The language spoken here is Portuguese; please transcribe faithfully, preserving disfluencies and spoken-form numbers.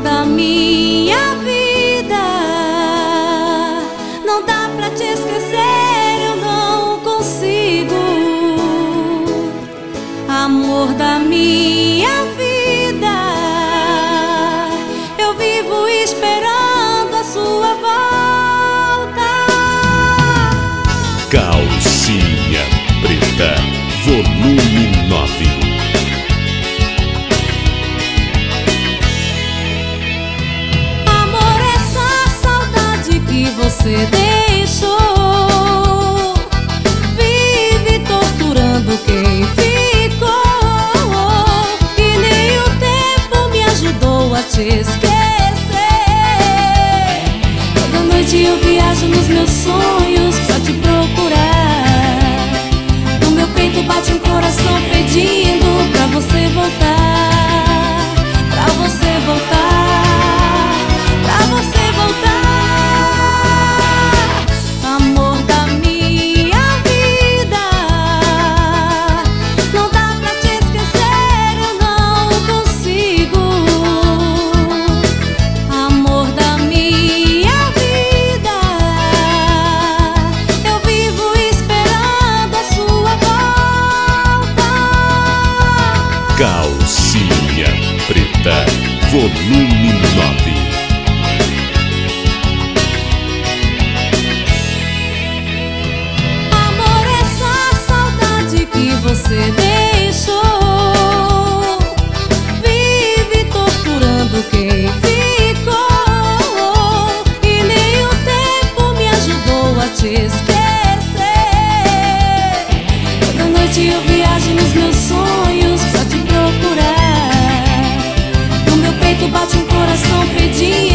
da minha vida. Não dá pra te esquecer, eu não consigo. Amor da minha vida, eu vivo esperando a sua volta. Calcinha Preta, volume nove. Você deixou, vive torturando quem ficou, e nem o tempo me ajudou a te esquecer. Toda noite eu viajo nos meus sonhos pra te procurar. No meu peito bate um coração pedindo pra você voltar, pra você voltar, pra você voltar. Calcinha Preta, volume nove. Amor, essa saudade que você deixou, vive torturando quem ficou, e nem o tempo me ajudou a te esquecer. Toda noite eu viajo nos meus sonhos pra te procurar. No meu peito bate um coração pedindo